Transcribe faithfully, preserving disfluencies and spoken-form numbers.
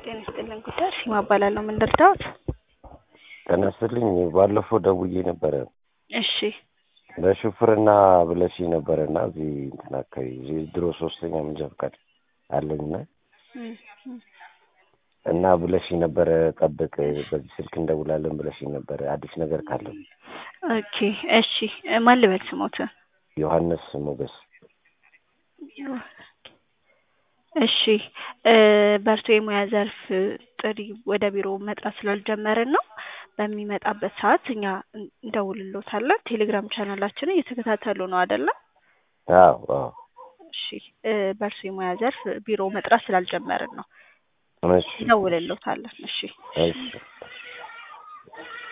ጤና ይስጥልኝ ጉዳይ ሲማ እባላለሁ። ምን ልርዳዎት? ጤና ይስጥልኝ ባለፈው ደውዬ ነበረ። እሺ ለሹፍርና ብለሽኝ ነበርና እዚህ እንትን አካባቢ እዚህ ድሮ ሶስተኛ መንጃ ፈቃድ አለኝና እና ብለሽኝ ነበረ ጠብቅ በዚህ ስልክ እንደውላለን ብለሽኝ ነበረ አዲስ ነገር ካለ። ኦኬ እሺ ማን ልበል ስሞት? ዮሐንስ ሞገስ። እሺ በርቶ የሙያ ዘርፍ ጥሪ ወደ ቢሮ መጥራት ስላልጀመረን ነው። በሚመጣበት ሰዓት እኛ እንደውልልዎታለን። ቴሌግራም ቻናላችንን እየተከታተሉ ነው አይደለ? አዎ አዎ። እሺ በርቶ የሙያ ዘርፍ ቢሮ መጥራት ስላልጀመረን ነው። እሺ እንደውልልዎታለን። እሺ እሺ